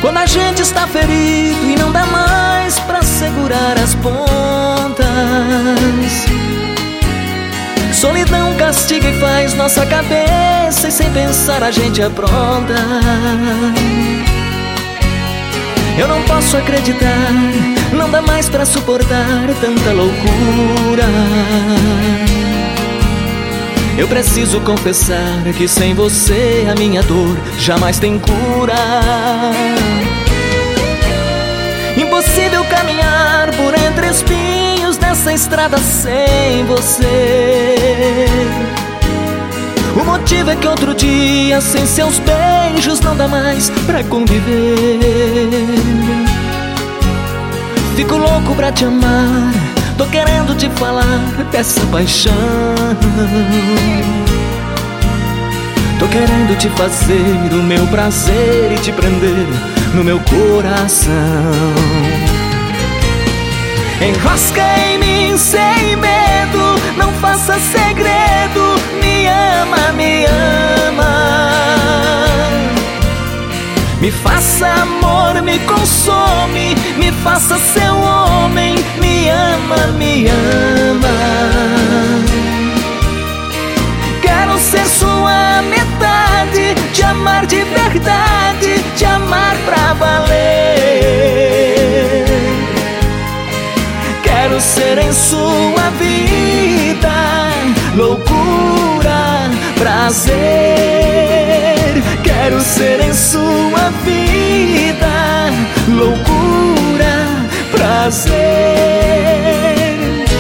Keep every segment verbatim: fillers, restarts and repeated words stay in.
Quando a gente está ferido e não dá mais pra segurar as pontas, solidão castiga e faz nossa cabeça, e sem pensar a gente apronta. Eu não posso acreditar, não dá mais pra suportar tanta loucura. Eu preciso confessar que sem você a minha dor jamais tem cura. Impossível caminhar por entre espinhos nessa estrada sem você. O motivo é que outro dia sem seus beijos não dá mais pra conviver. Fico louco pra te amar, tô querendo te falar dessa paixão. Tô querendo te fazer o meu prazer e te prender no meu coração. Enrosca em mim sem medo, não faça segredo, me ama, me ama. Me faça amor, me consome, me faça seu homem, me ama, me ama. Quero ser sua metade, te amar de verdade, te amar pra valer. Quero ser em sua vida loucura, prazer. Quero ser em sua vida loucura, prazer.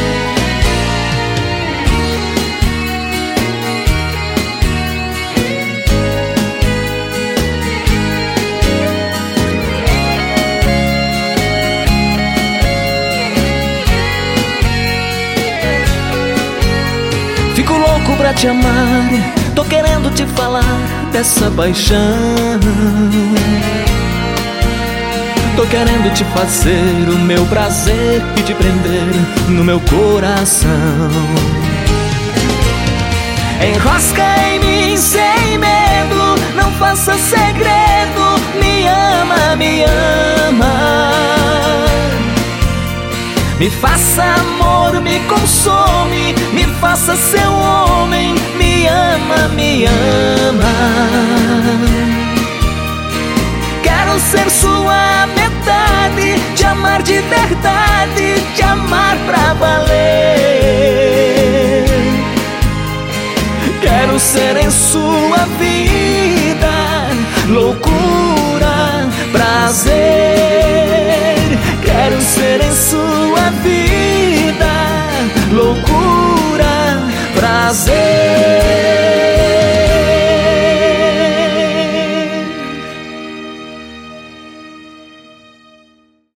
Fico louco pra te amar, tô querendo te falar dessa paixão. Tô querendo te fazer o meu prazer e te prender no meu coração. Enrosca em mim sem medo, não faça segredo, me ama, me ama. Me faça amor, me consome, me faça seu homem, me ama, me ama. Quero ser sua metade, te amar de verdade, te amar pra valer. Quero ser em sua vida loucura, prazer. Quero ser em sua vida loucura, prazer.